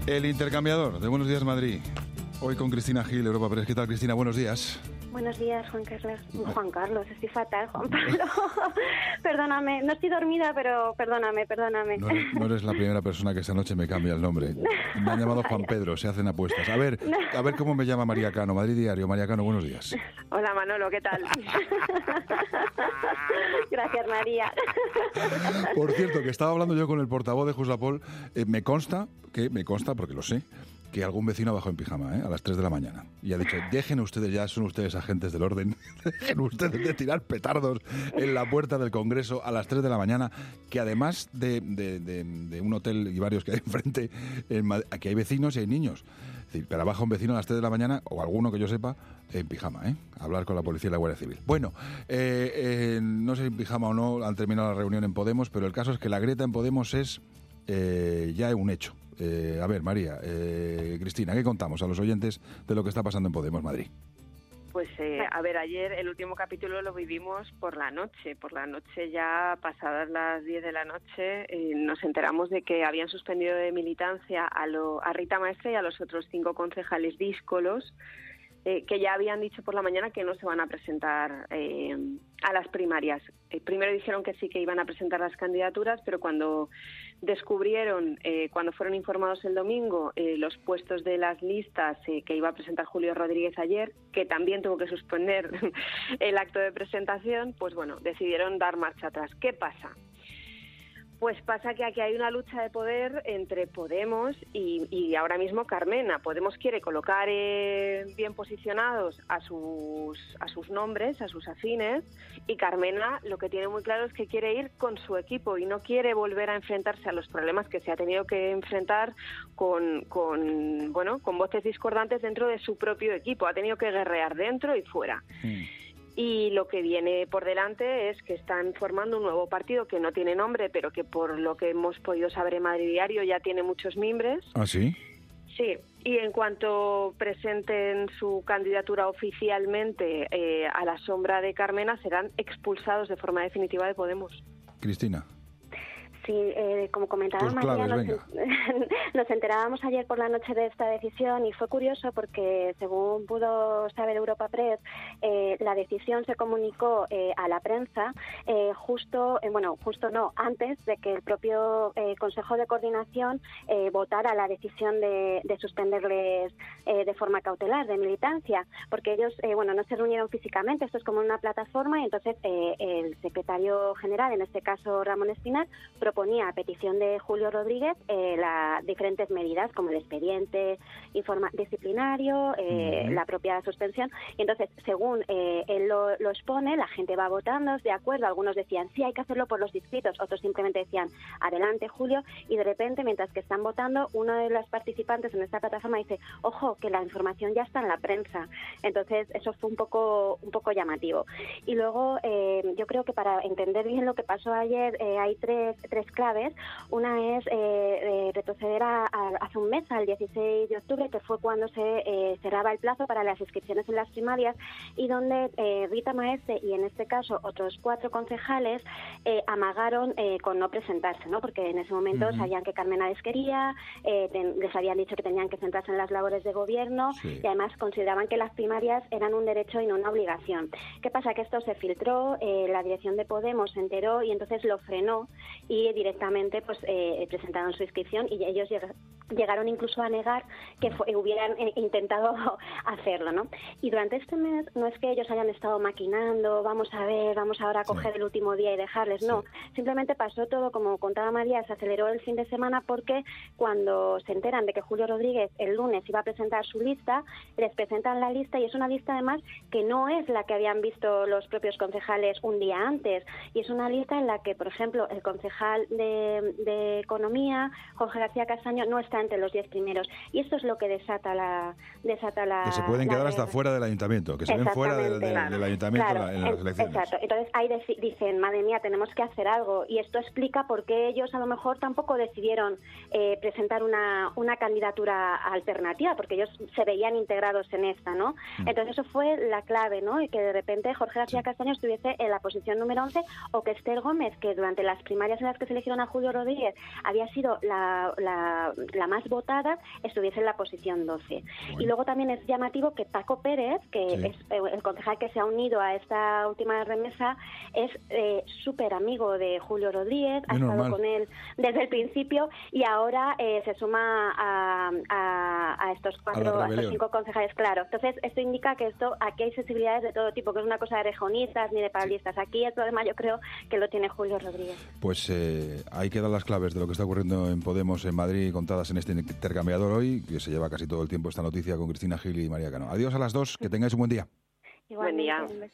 El intercambiador de Buenos Días Madrid. Hoy con Cristina Gil, Europa Press. ¿Qué tal, Cristina? Buenos días. Buenos días, Juan Carlos. Juan Carlos, estoy fatal, Juan Pablo. Perdóname, no estoy dormida, pero perdóname. No eres la primera persona que esta noche me cambia el nombre. Me han llamado Juan Pedro, se hacen apuestas. A ver cómo me llama María Cano, Madrid Diario. María Cano, buenos días. Hola, Manolo, ¿qué tal? Gracias, María. Por cierto, que estaba hablando yo con el portavoz de Jusapol. Me consta, porque lo sé, que algún vecino bajó en pijama, a las 3 de la mañana. Y ha dicho, dejen ustedes ya, son ustedes agentes del orden, dejen ustedes de tirar petardos en la puerta del Congreso a las 3 de la mañana, que además de un hotel y varios que hay enfrente, aquí hay vecinos y hay niños. Es decir, pero baja un vecino a las 3 de la mañana, o alguno que yo sepa, en pijama, a hablar con la policía y la Guardia Civil. Bueno, no sé si en pijama o no, han terminado la reunión en Podemos, pero el caso es que la grieta en Podemos es ya un hecho. A ver, María, Cristina, ¿qué contamos a los oyentes de lo que está pasando en Podemos Madrid? Pues, a ver, ayer el último capítulo lo vivimos por la noche ya pasadas las 10 de la noche, nos enteramos de que habían suspendido de militancia a Rita Maestre y a los otros 5 concejales díscolos, que ya habían dicho por la mañana que no se van a presentar a las primarias. Primero dijeron que sí, que iban a presentar las candidaturas, pero cuando descubrieron, cuando fueron informados el domingo, los puestos de las listas que iba a presentar Julio Rodríguez ayer, que también tuvo que suspender el acto de presentación, pues bueno, decidieron dar marcha atrás. ¿Qué pasa? Pues pasa que aquí hay una lucha de poder entre Podemos y ahora mismo Carmena. Podemos quiere colocar bien posicionados a sus nombres, a sus afines, y Carmena lo que tiene muy claro es que quiere ir con su equipo y no quiere volver a enfrentarse a los problemas que se ha tenido que enfrentar con voces discordantes dentro de su propio equipo. Ha tenido que guerrear dentro y fuera. Y lo que viene por delante es que están formando un nuevo partido que no tiene nombre, pero que por lo que hemos podido saber en Madrid Diario ya tiene muchos mimbres. ¿Ah, sí? Sí, y en cuanto presenten su candidatura oficialmente a la sombra de Carmena, serán expulsados de forma definitiva de Podemos. Cristina. Sí, como comentaba María, nos enterábamos ayer por la noche de esta decisión y fue curioso porque, según pudo saber Europa Press, la decisión se comunicó a la prensa antes de que el propio Consejo de Coordinación votara la decisión de suspenderles de forma cautelar, de militancia, porque ellos no se reunieron físicamente, esto es como una plataforma, y entonces el secretario general, en este caso Ramón Espinar, proponía a petición de Julio Rodríguez las diferentes medidas como el expediente disciplinario, la propia suspensión, y entonces según él lo expone, la gente va votando, de acuerdo, algunos decían sí, hay que hacerlo por los distritos, otros simplemente decían adelante Julio, y de repente mientras que están votando, uno de los participantes en esta plataforma dice, ojo, que la información ya está en la prensa. Entonces eso fue un poco llamativo. Y luego yo creo que para entender bien lo que pasó ayer hay tres claves. Una es retroceder hace un mes, al 16 de octubre, que fue cuando se cerraba el plazo para las inscripciones en las primarias, y donde Rita Maestre y en este caso otros 4 concejales amagaron con no presentarse, ¿no? Porque en ese momento sabían que Carmena les quería, les habían dicho que tenían que centrarse en las labores de gobierno, y además consideraban que las primarias eran un derecho y no una obligación. ¿Qué pasa? Que esto se filtró, la dirección de Podemos se enteró y entonces lo frenó, y directamente presentaron su inscripción, y ellos llegaron incluso a negar que hubieran intentado hacerlo, ¿no? Y durante este mes no es que ellos hayan estado maquinando, vamos ahora a coger el último día y dejarles, no, simplemente pasó todo, como contaba María, se aceleró el fin de semana porque cuando se enteran de que Julio Rodríguez el lunes iba a presentar su lista, les presentan la lista, y es una lista además que no es la que habían visto los propios concejales un día antes, y es una lista en la que, por ejemplo, el concejal de Economía, Jorge García Castaño, no está entre los 10 primeros, y esto es lo que desata la que se pueden quedar hasta fuera del ayuntamiento, que se ven fuera del ayuntamiento en las elecciones. Exacto. Entonces ahí dicen, madre mía, tenemos que hacer algo, y esto explica por qué ellos a lo mejor tampoco decidieron presentar una candidatura alternativa, porque ellos se veían integrados en esta, ¿no? Entonces eso fue la clave, ¿no? Y que de repente Jorge García Castaño estuviese en la posición número 11, o que Esther Gómez, que durante las primarias en las que se eligieron a Julio Rodríguez había sido la la más votada, estuviese en la posición 12. Bueno. Y luego también es llamativo que Paco Pérez, que Sí. es el concejal que se ha unido a esta última remesa, es súper amigo de Julio Rodríguez, ha estado con él desde el principio y ahora se suma a estos 5 concejales, claro. Entonces, esto indica que aquí hay sensibilidades de todo tipo, que es una cosa de rejonistas ni de paralistas. Aquí el problema yo creo que lo tiene Julio Rodríguez. Pues ahí quedan las claves de lo que está ocurriendo en Podemos en Madrid, contadas en este intercambiador hoy, que se lleva casi todo el tiempo esta noticia con Cristina Gil y María Cano. Adiós a las dos, que tengáis un buen día. Buen día.